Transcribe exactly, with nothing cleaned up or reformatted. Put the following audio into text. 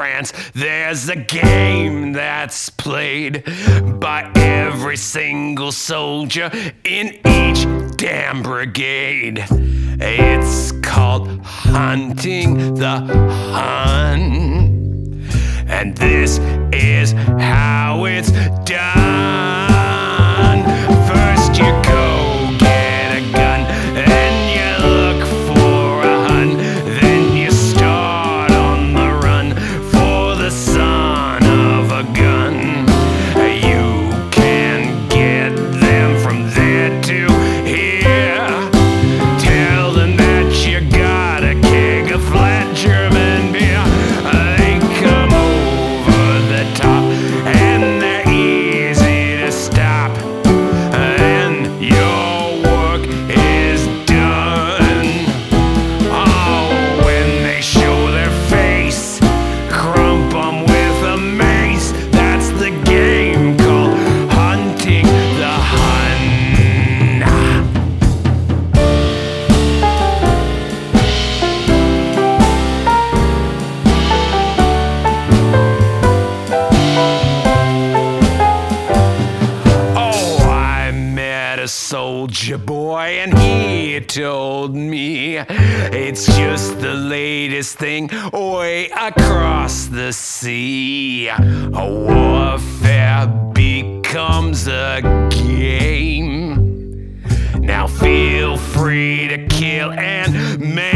France, there's a game that's played by every single soldier in each damn brigade. It's called hunting the Hun, and this is how it's done. First you go get a gun, then you look for a Hun, then you start on the run for the son of a gun. You can get them from there to here. Tell them that you got a keg of flat German beer. They come over the top and they're easy to stop, and your work is done. Oh, when they show their face, crump 'em with a mace. That's the game called hunting the Hun. Oh, I met a soldier boy and he told me it's just the latest thing way across the sea. A warfare becomes a game. Now feel free to kill and maim.